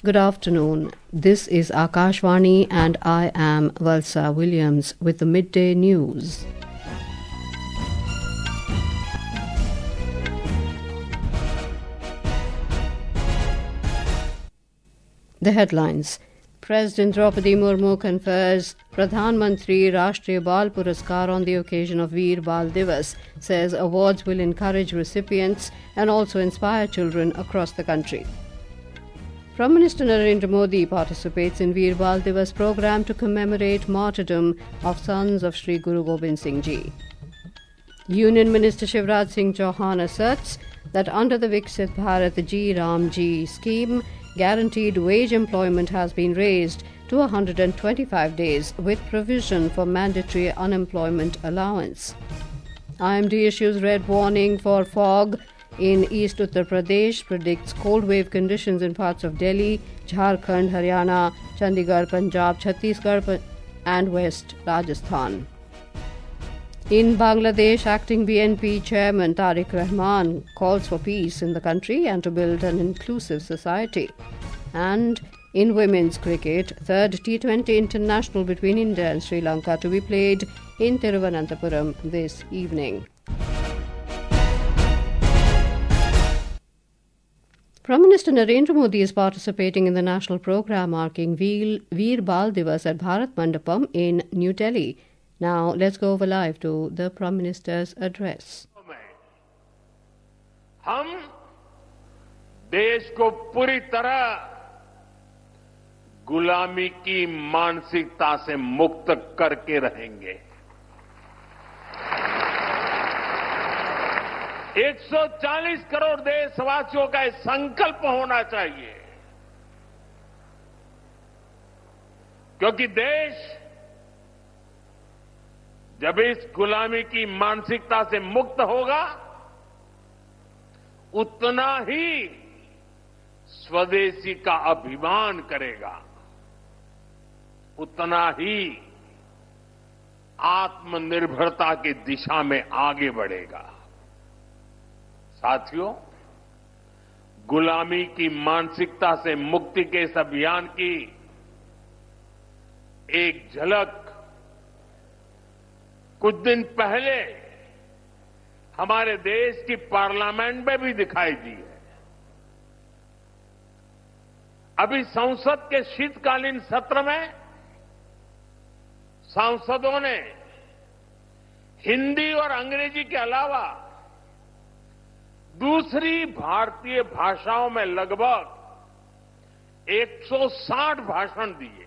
Good afternoon. This is Akashvani and I am Valsa Williams with the midday news. The headlines. President Draupadi Murmu confers Pradhan Mantri Rashtriya Bal Puraskar on the occasion of Veer Bal Divas, says awards will encourage recipients and also inspire children across the country. Prime Minister Narendra Modi participates in Veer Bal Divas program to commemorate martyrdom of sons of Sri Guru Gobind Singh Ji. Union Minister Shivraj Singh Chauhan asserts that under the Viksit Bharat Ji Ram Ji scheme, guaranteed wage employment has been raised to 125 days with provision for mandatory unemployment allowance. IMD issues red warning for fog in East Uttar Pradesh, predicts cold wave conditions in parts of Delhi, Jharkhand, Haryana, Chandigarh, Punjab, Chhattisgarh and West Rajasthan. In Bangladesh, acting BNP chairman Tariq Rahman calls for peace in the country and to build an inclusive society. And in women's cricket, third T20 international between India and Sri Lanka to be played in Thiruvananthapuram this evening. Prime Minister Narendra Modi is participating in the national programme marking Veer Bal Divas at Bharat Mandapam in New Delhi. Now, let's go over live to the Prime Minister's address. हम देश को पूरी तरह गुलामी की मानसिकता से मुक्त करके रहेंगे। 140 करोड़ देशवासियों का एक संकल्प होना चाहिए, क्योंकि देश जब इस गुलामी की मानसिकता से मुक्त होगा, उतना ही स्वदेशी का अभिमान करेगा, उतना ही आत्मनिर्भरता की दिशा में आगे बढ़ेगा। साथियों, गुलामी की मानसिकता से मुक्ति के इस अभियान की एक झलक कुछ दिन पहले हमारे देश की पार्लियामेंट में भी दिखाई दी है। अभी संसद के शीतकालीन सत्र में सांसदों ने हिंदी और अंग्रेजी के अलावा दूसरी भारतीय भाषाओं में लगभग 160 भाषण दिए।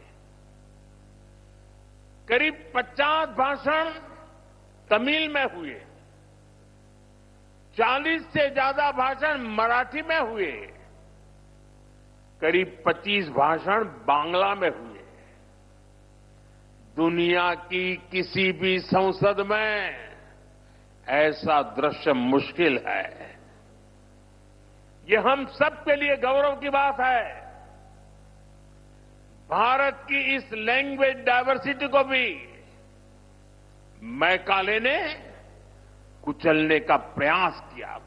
करीब 50 भाषण तमिल में हुए, 40 से ज्यादा भाषण मराठी में हुए, करीब 25 भाषण बांग्ला में हुए। दुनिया की किसी भी संसद में ऐसा दृश्य मुश्किल है। ये हम सबके लिए गौरव की बात है। भारत की इस लैंग्वेज डायवर्सिटी को भी मैकाले ने कुचलने का प्रयास किया था।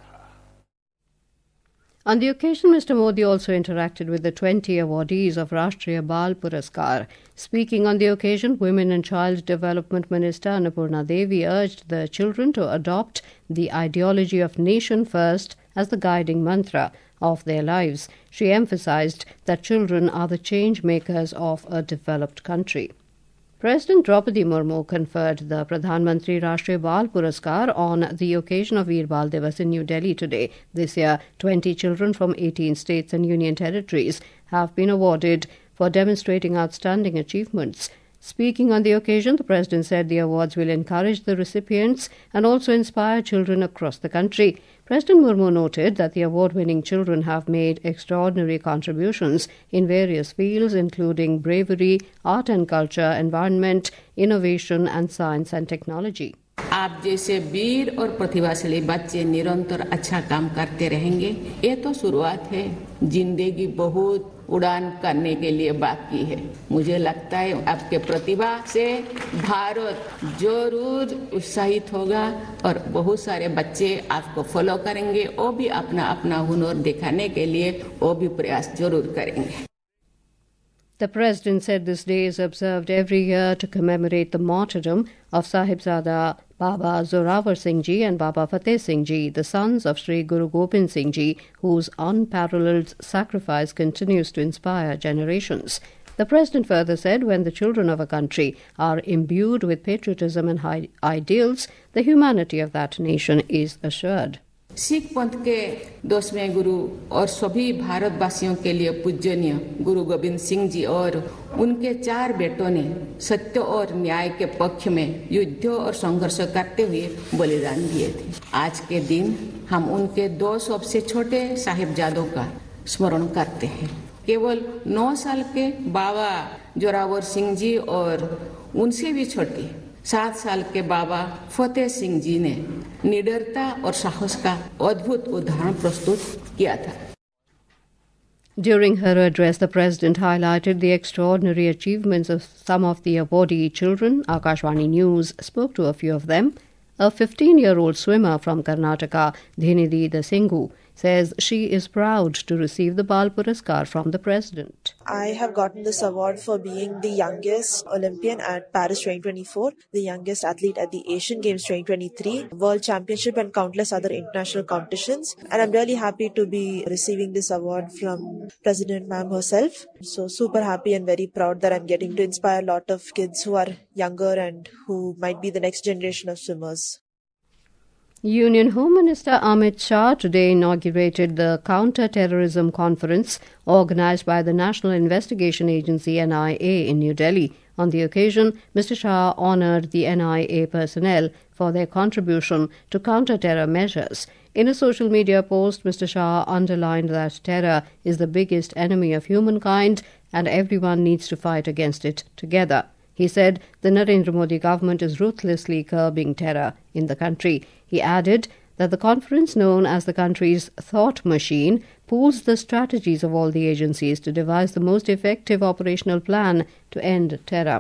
On the occasion, Mr. Modi also interacted with the 20 awardees of Rashtriya Bal Puraskar. Speaking on the occasion, Women and Child Development Minister Annapurna Devi urged the children to adopt the ideology of nation first as the guiding mantra of their lives. She emphasized that children are the change makers of a developed country. President Draupadi Murmu conferred the Pradhan Mantri Rashtriya Bal Puraskar on the occasion of Veer Bal Divas in New Delhi today. This year, 20 children from 18 states and union territories have been awarded for demonstrating outstanding achievements. Speaking on the occasion, the President said the awards will encourage the recipients and also inspire children across the country. President Murmu noted that the award-winning children have made extraordinary contributions in various fields, including bravery, art and culture, environment, innovation and science and technology. आप जैसे वीर और प्रतिभाशाली बच्चे निरंतर अच्छा काम करते रहेंगे। ये तो शुरुआत है, जिंदगी बहुत उड़ान करने के लिए बाकी है। मुझे लगता है आपके प्रतिभा से भारत जरूर उत्साहित होगा और बहुत सारे बच्चे आपको फॉलो करेंगे। वो भी अपना अपना हुनर दिखाने के लिए वो भी प्रयास जरूर करेंगे। The President said this day is observed every year to commemorate the martyrdom of Sahibzada Baba Zorawar Singh Ji and Baba Fateh Singh Ji, the sons of Sri Guru Gobind Singh Ji, whose unparalleled sacrifice continues to inspire generations. The President further said when the children of a country are imbued with patriotism and high ideals, the humanity of that nation is assured. Sikh पंथ के 10वें गुरु और सभी भारतवासियों के लिए पूजनीय गुरु गोविंद सिंह जी और उनके 4 बेटों ने सत्य और न्याय के पक्ष में युद्ध और संघर्ष करते हुए बलिदान दिए थे। आज के दिन हम उनके 2 सबसे छोटे साहिबजादों का स्मरण करते हैं। केवल 9 साल के बाबा जोरावर सिंह जी और उनसे भी छोटे 7 साल के बाबा फतेह सिंह जी ने निडरता और साहस का अद्भुत उदाहरण प्रस्तुत किया था। During her address, the President highlighted the extraordinary achievements of some of the awardee children. Akashvani News spoke to a few of them. A 15-year-old swimmer from Karnataka, Dhinidhi Singhu, says she is proud to receive the Bal Puraskar from the President. I have gotten this award for being the youngest Olympian at Paris 2024, the youngest athlete at the Asian Games 2023, World Championship and countless other international competitions. And I'm really happy to be receiving this award from President Ma'am herself. So super happy and very proud that I'm getting to inspire a lot of kids who are younger and who might be the next generation of swimmers. Union Home Minister Amit Shah today inaugurated the Counter-Terrorism Conference organised by the National Investigation Agency NIA in New Delhi. On the occasion, Mr. Shah honoured the NIA personnel for their contribution to counter-terror measures. In a social media post, Mr. Shah underlined that terror is the biggest enemy of humankind and everyone needs to fight against it together. He said the Narendra Modi government is ruthlessly curbing terror in the country. He added that the conference, known as the country's thought machine, pools the strategies of all the agencies to devise the most effective operational plan to end terror.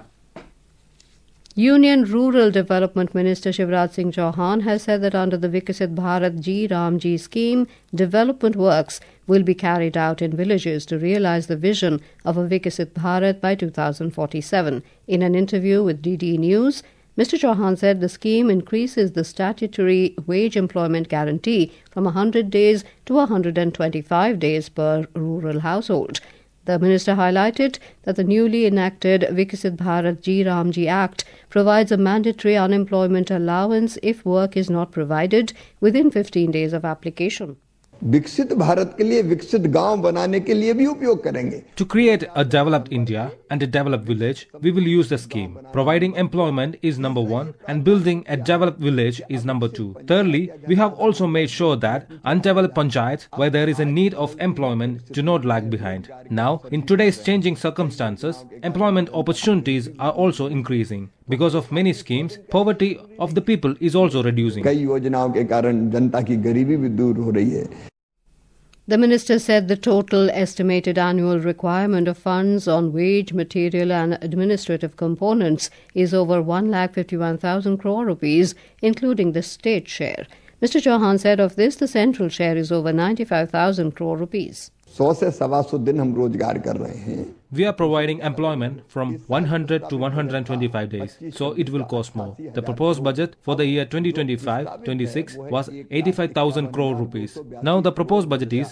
Union Rural Development Minister Shivraj Singh Chauhan has said that under the Viksit Bharat Ji Ram Ji scheme, development works will be carried out in villages to realize the vision of a Viksit Bharat by 2047. In an interview with DD News, Mr. Chauhan said the scheme increases the statutory wage employment guarantee from 100 days to 125 days per rural household. The minister highlighted that the newly enacted Viksit Bharat Ji Ram Ji Act provides a mandatory unemployment allowance if work is not provided within 15 days of application. विकसित भारत के लिए विकसित गांव बनाने के लिए भी उपयोग करेंगे. To create a developed India and a developed village, we will use the scheme. Providing employment is number 1 and building a developed village is number 2. Thirdly, we have also made sure that undeveloped panchayats where there is a need of employment do not lag behind. Now, in today's changing circumstances, employment opportunities are also increasing. Because of many schemes, poverty of the people is also reducing. कई योजनाओं के कारण जनता की गरीबी भी दूर हो रही है. The minister said the total estimated annual requirement of funds on wage, material and administrative components is over 1,51,000 crore rupees, including the state share. Mr. Chauhan said of this, the central share is over 95,000 crore rupees. 100 से 125 दिन हम रोजगार कर रहे हैं. We are providing employment from 100 to 125 days, so it will cost more. The proposed budget for the year 2025-26 was 85,000 crore rupees. Now the proposed budget is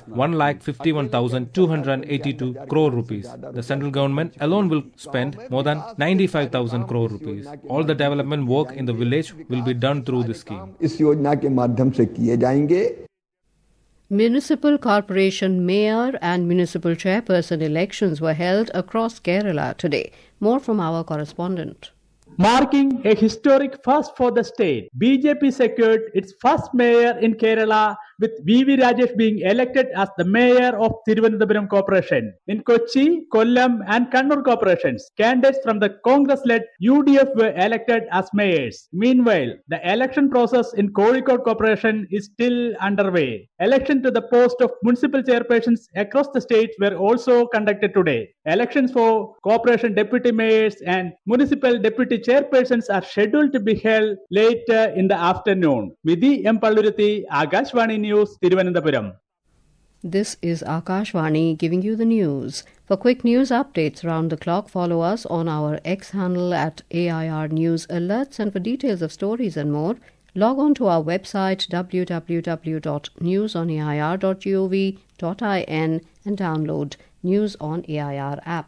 1,51,282 crore rupees. The central government alone will spend more than 95,000 crore rupees. All the development work in the village will be done through this scheme. इस योजना के माध्यम से किए जाएंगे. Municipal Corporation Mayor and Municipal Chairperson elections were held across Kerala today. More from our correspondent. Marking a historic first for the state, BJP secured its first mayor in Kerala, with V.V. Rajesh being elected as the mayor of Thiruvananthapuram Corporation. In Kochi, Kollam and Kannur corporations, candidates from the Congress-led UDF were elected as mayors. Meanwhile, the election process in Kozhikode Corporation is still underway. Election to the post of municipal chairpersons across the state were also conducted today. Elections for corporation deputy mayors and municipal deputy chairpersons are scheduled to be held later in the afternoon. Vidhi M. Palluruthi, Akashvani News, Thiruvananthapuram. This is Akashvani giving you the news. For quick news updates round the clock, follow us on our X handle at AIR News Alerts, and for details of stories and more, log on to our website www.newsonair.gov.in and download News on AIR app.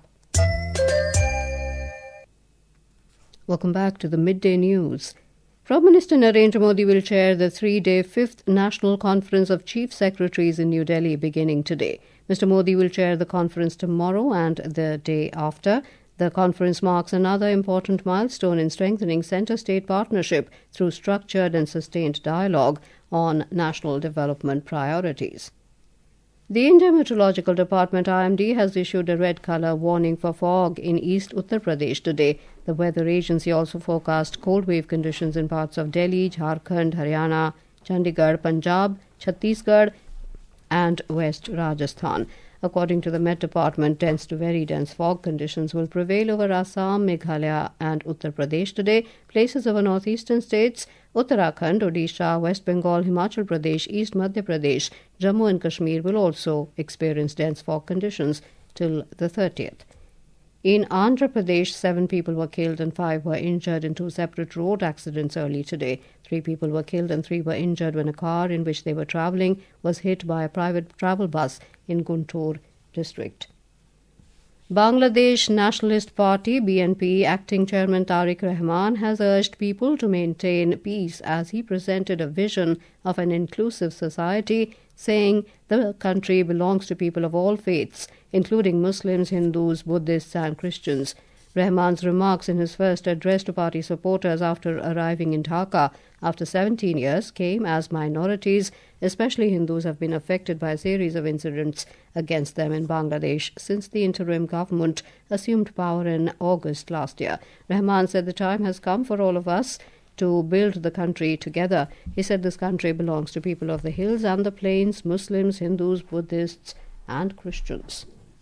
Welcome back to the Midday News. Prime Minister Narendra Modi will chair the 3-day 5th National Conference of Chief Secretaries in New Delhi beginning today. Mr. Modi will chair the conference tomorrow and the day after. The conference marks another important milestone in strengthening centre-state partnership through structured and sustained dialogue on national development priorities. The India Meteorological Department IMD has issued a red colour warning for fog in East Uttar Pradesh today. The weather agency also forecast cold wave conditions in parts of Delhi, Jharkhand, Haryana, Chandigarh, Punjab, Chhattisgarh and West Rajasthan. According to the Met Department, dense to very dense fog conditions will prevail over Assam, Meghalaya and Uttar Pradesh today. Places of our northeastern states, Uttarakhand, Odisha, West Bengal, Himachal Pradesh, East Madhya Pradesh, Jammu and Kashmir will also experience dense fog conditions till the 30th. In Andhra Pradesh, 7 people were killed and 5 were injured in 2 separate road accidents early today. 3 people were killed and 3 were injured when a car in which they were travelling was hit by a private travel bus in Guntur district. Bangladesh Nationalist Party BNP acting chairman Tariq Rahman has urged people to maintain peace as he presented a vision of an inclusive society, saying the country belongs to people of all faiths, including Muslims, Hindus, Buddhists and Christians. Rahman's remarks in his first address to party supporters after arriving in Dhaka after 17 years came as minorities, especially Hindus, have been affected by a series of incidents against them in Bangladesh since the interim government assumed power in August last year. Rahman said the time has come for all of us to build the country together. He said this country belongs to people of the hills and the plains, Muslims, Hindus, Buddhists and Christians.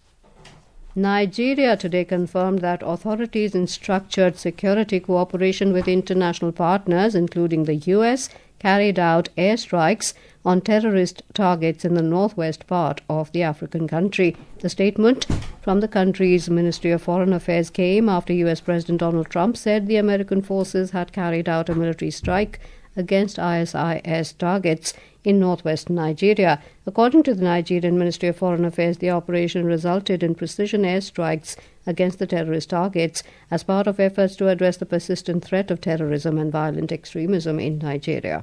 Nigeria today confirmed that authorities in structured security cooperation with international partners, including the US, carried out airstrikes on terrorist targets in the northwest part of the African country. The statement from the country's Ministry of Foreign Affairs came after US President Donald Trump said the American forces had carried out a military strike against ISIS targets in northwest Nigeria. According to the Nigerian Ministry of Foreign Affairs, the operation resulted in precision airstrikes against the terrorist targets as part of efforts to address the persistent threat of terrorism and violent extremism in Nigeria.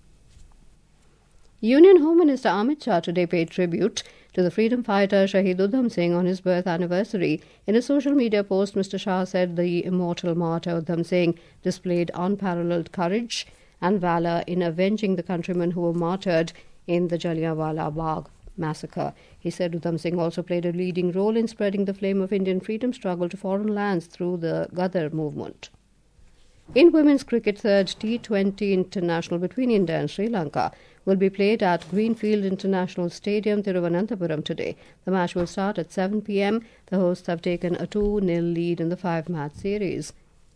Union Home Minister Amit Shah today paid tribute to the freedom fighter Shahid Udham Singh on his birth anniversary. In a social media post, Mr. Shah said the immortal martyr Udham Singh displayed unparalleled courage and valour in avenging the countrymen who were martyred in the Jallianwala Bagh massacre. He said Udham Singh also played a leading role in spreading the flame of Indian freedom struggle to foreign lands through the Ghadar movement. In women's cricket, third T20 international between India and Sri Lanka will be played at Greenfield International Stadium, Thiruvananthapuram today. The match will start at 7 p.m. The hosts have taken a 2-0 lead in the 5-match series.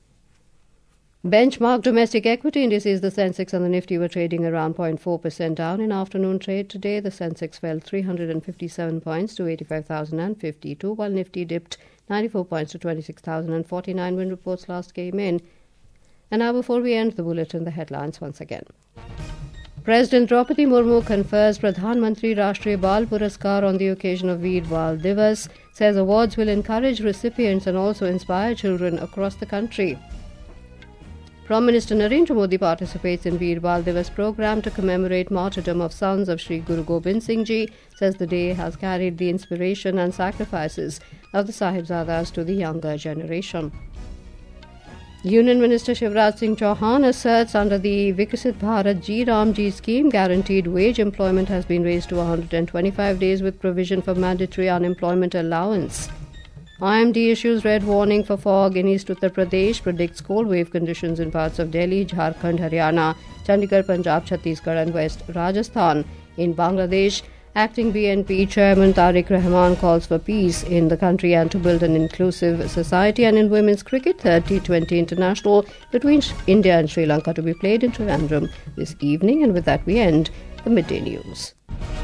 Benchmark domestic equity indices, the Sensex and the Nifty, were trading around 0.4% down in afternoon trade today. The Sensex fell 357 points to 85,052, while Nifty dipped 94 points to 26,049 when reports last came in. And now, before we end the bulletin, the headlines once again. President Draupadi Murmu confers Pradhan Mantri Rashtriya Bal Puraskar on the occasion of Veer Bal Divas, says awards will encourage recipients and also inspire children across the country. Prime Minister Narendra Modi participates in Veer Bal Divas program to commemorate martyrdom of sons of Sri Guru Gobind Singh Ji, says the day has carried the inspiration and sacrifices of the Sahibzadas to the younger generation. Union Minister Shivraj Singh Chauhan asserts under the Viksit Bharat Ji Ram Ji scheme, guaranteed wage employment has been raised to 125 days with provision for mandatory unemployment allowance. IMD issues red warning for fog in East Uttar Pradesh, predicts cold wave conditions in parts of Delhi, Jharkhand, Haryana, Chandigarh, Punjab, Chhattisgarh and West Rajasthan. In Bangladesh, acting BNP chairman Tariq Rahman calls for peace in the country and to build an inclusive society. And in women's cricket, third T20 international between India and Sri Lanka to be played in Trivandrum this evening. And with that we end the Midday News.